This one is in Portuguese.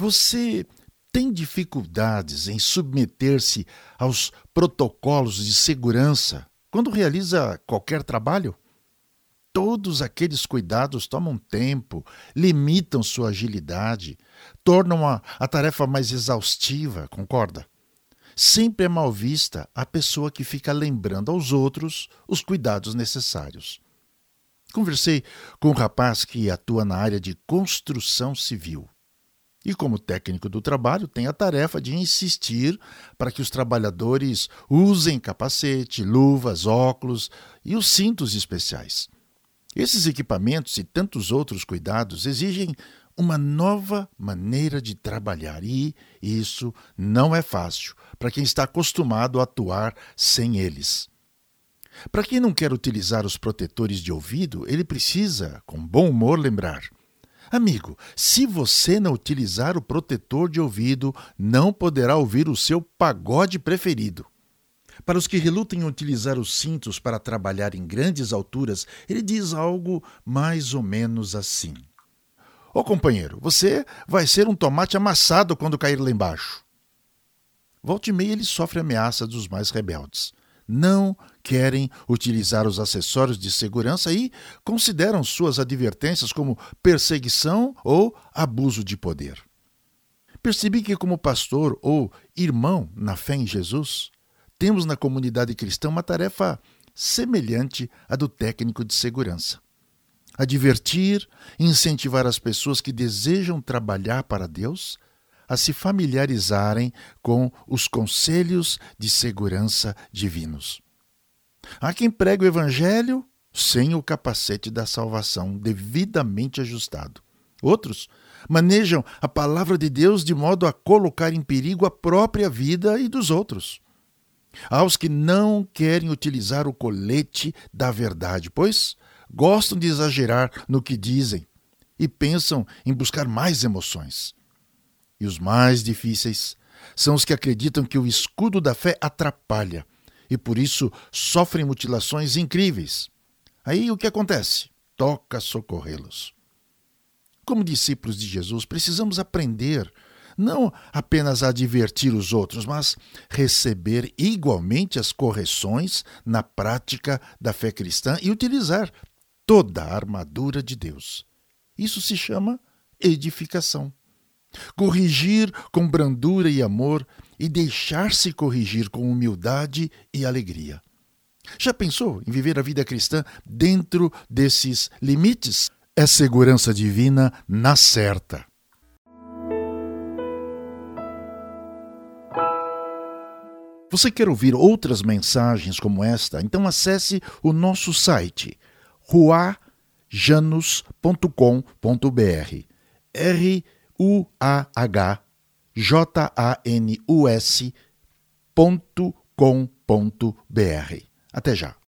Você tem dificuldades em submeter-se aos protocolos de segurança quando realiza qualquer trabalho? Todos aqueles cuidados tomam tempo, limitam sua agilidade, tornam a tarefa mais exaustiva, concorda? Sempre é mal vista a pessoa que fica lembrando aos outros os cuidados necessários. Conversei com um rapaz que atua na área de construção civil. E como técnico do trabalho, tem a tarefa de insistir para que os trabalhadores usem capacete, luvas, óculos e os cintos especiais. Esses equipamentos e tantos outros cuidados exigem uma nova maneira de trabalhar e isso não é fácil para quem está acostumado a atuar sem eles. Para quem não quer utilizar os protetores de ouvido, ele precisa, com bom humor, lembrar: amigo, se você não utilizar o protetor de ouvido, não poderá ouvir o seu pagode preferido. Para os que relutam em utilizar os cintos para trabalhar em grandes alturas, ele diz algo mais ou menos assim: ô companheiro, você vai ser um tomate amassado quando cair lá embaixo. Volta e meia ele sofre ameaça dos mais rebeldes. Não querem utilizar os acessórios de segurança e consideram suas advertências como perseguição ou abuso de poder. Percebi que, como pastor ou irmão na fé em Jesus, temos na comunidade cristã uma tarefa semelhante à do técnico de segurança. Advertir e incentivar as pessoas que desejam trabalhar para Deus a se familiarizarem com os conselhos de segurança divinos. Há quem pregue o Evangelho sem o capacete da salvação devidamente ajustado. Outros manejam a palavra de Deus de modo a colocar em perigo a própria vida e dos outros. Há os que não querem utilizar o colete da verdade, pois gostam de exagerar no que dizem e pensam em buscar mais emoções. E os mais difíceis são os que acreditam que o escudo da fé atrapalha e por isso sofrem mutilações incríveis. Aí o que acontece? Toca socorrê-los. Como discípulos de Jesus, precisamos aprender não apenas a advertir os outros, mas receber igualmente as correções na prática da fé cristã e utilizar toda a armadura de Deus. Isso se chama edificação. Corrigir com brandura e amor e deixar-se corrigir com humildade e alegria. Já pensou em viver a vida cristã dentro desses limites? É segurança divina na certa. Você quer ouvir outras mensagens como esta? Então acesse o nosso site ruahjanus.com.br ruahjanus.com.br. Até já.